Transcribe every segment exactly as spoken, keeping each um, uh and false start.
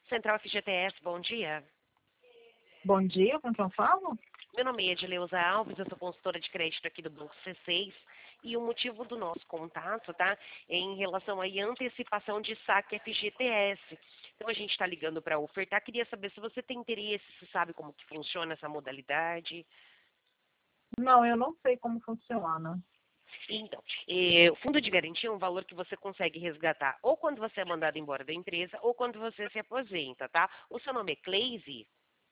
Central F G T S, bom dia. Bom dia, com quem eu falo? Meu nome é Edileuza Alves, eu sou consultora de crédito aqui do Banco C seis e o motivo do nosso contato, tá, é em relação aí à antecipação de saque F G T S. Então a gente está ligando para ofertar, queria saber se você tem interesse, se sabe como que funciona essa modalidade. Não, eu não sei como funciona. Então, eh, o fundo de garantia é um valor que você consegue resgatar ou quando você é mandado embora da empresa ou quando você se aposenta, tá? O seu nome é Cleise?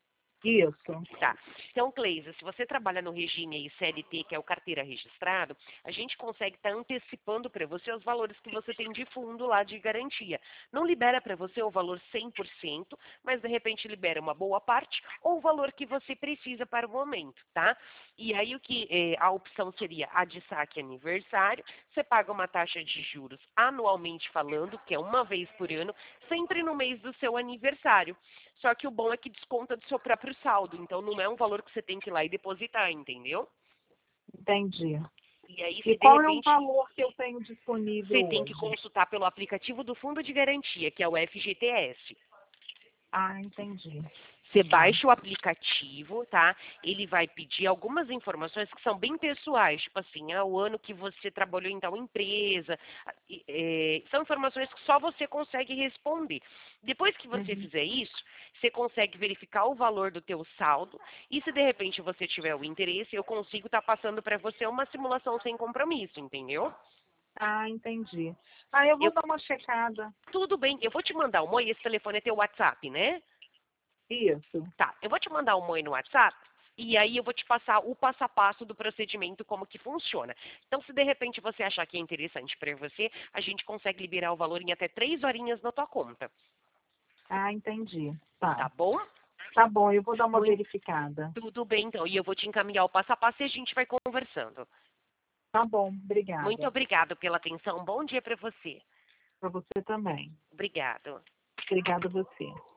Isso. Tá. Então, Cleisa, se você trabalha no regime aí C L T, que é o carteira registrado, a gente consegue estar antecipando para você os valores que você tem de fundo lá de garantia. Não libera para você o valor cem por cento, mas de repente libera uma boa parte ou o valor que você precisa para o momento, tá? E aí o que eh, a opção seria a de saque aniversário, você paga uma taxa de juros anualmente falando, que é uma vez por ano, sempre no mês do seu aniversário. Só que o bom é que desconta do seu próprio saldo, então não é um valor que você tem que ir lá e depositar, entendeu? Entendi. E aí, E se de qual é o repente valor que eu tenho você disponível tem que hoje? consultar pelo aplicativo do Fundo de Garantia, que é o F G T S. Ah, entendi. Você Tá. baixa o aplicativo, tá? Ele vai pedir algumas informações que são bem pessoais, tipo assim, ah, o ano que você trabalhou em tal empresa. ah, e, eh, são informações que só você consegue responder. Depois que você Uhum. fizer isso, você consegue verificar o valor do teu saldo e se de repente você tiver o interesse, eu consigo estar passando para você uma simulação sem compromisso, entendeu? Ah, entendi. Ah, eu vou Eu, dar uma checada. tudo bem, eu vou te mandar um oi, esse telefone é teu WhatsApp, né? Isso. Tá, eu vou te mandar um oi no WhatsApp e aí eu vou te passar o passo a passo do procedimento, como que funciona. Então, se de repente você achar que é interessante para você, a gente consegue liberar o valor em até três horinhas na tua conta, Ah, entendi. Tá. tá bom? Tá bom, eu vou dar uma Muito, verificada. tudo bem, então. E eu vou te encaminhar o passo a passo e a gente vai conversando. Tá bom, Muito obrigada. obrigado pela atenção. Bom dia para você. Para você também. Obrigado. Obrigada a você.